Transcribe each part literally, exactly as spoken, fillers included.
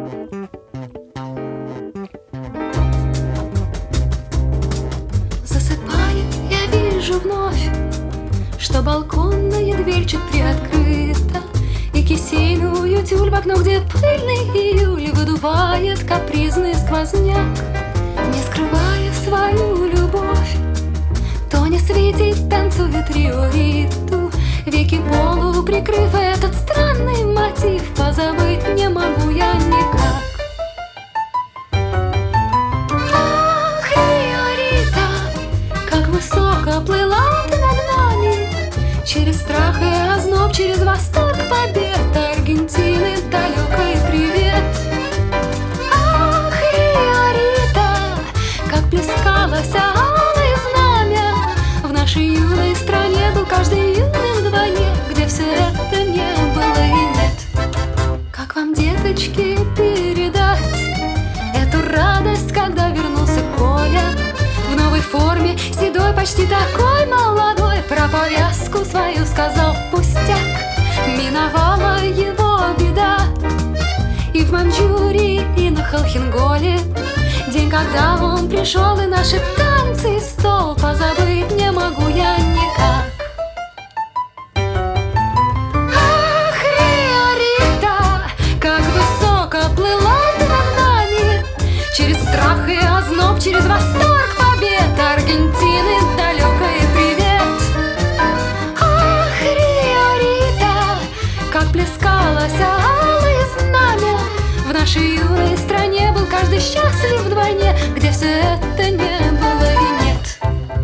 Засыпая, я вижу вновь, что балконная дверь чуть приоткрыта, и кисейную тюль в окно, где пыльный июль выдувает капризный сквозняк. Не скрывая свою любовь, Тоня светит, танцует риориту, веки полу прикрыв этот странный мотив. Позабыть не могу я никак. Ах, Риорита, как высоко плыла ты над нами, через страх и озноб, через восторг побед Аргентины далекой привет. Ах, Риорита, как плескалось алое знамя, в нашей юной стране был каждый юный вдвойне, где все это не было и нет. Как вам, деточки, передать эту радость, когда вернулся Коля в новой форме, седой, почти такой молодой, про повязку свою сказал пустяк. Миновала его беда и в Маньчжурии, и на Холхенголе, день, когда он пришел, и наши танцы и стол. Позабыть не могу я никак. Ах, Риорита, как высоко плыла ты над нами, через страх и озноб, через восторг побед Аргентины далекой привет. Ах, Риорита, как плескалось алое знамя, в нашей юной стране был каждый счастлив вдвойне, где все это не было и нет.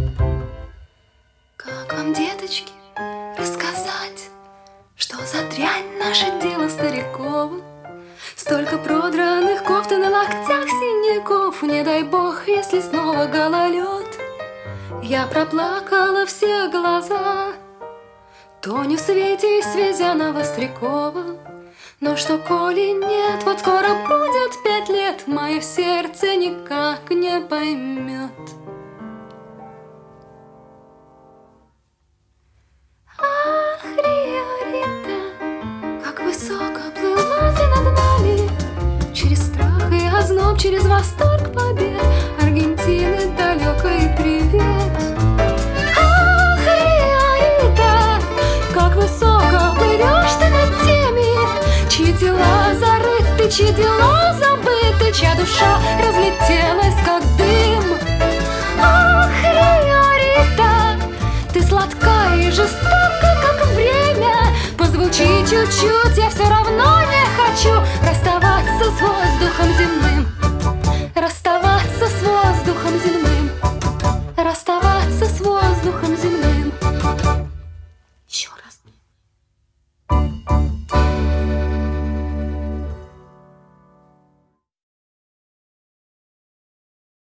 Как вам, деточки, рассказать, что за дрянь наше дело старикову? Столько продранных кофт и на локтях синяков, не дай бог, если снова гололед. Я проплакала все глаза Тоню, Свете и Связяна Вострякова. Но что, коли нет, вот скоро будет пять лет, мое сердце никак не поймет. Ах, Риорита, как высоко плыла ты над нами, через страх и озноб, через восторг побед Аргентины далекой привет. Ах, Риорита, как высоко плывешь ты над теми, чьи тела зарыты, чьи дела забыты, чья душа разлетелась, как дым. Ах, Риорита, ты сладка и жестока, как время. Позвучи чуть-чуть, я все равно не хочу расставаться с воздухом земным.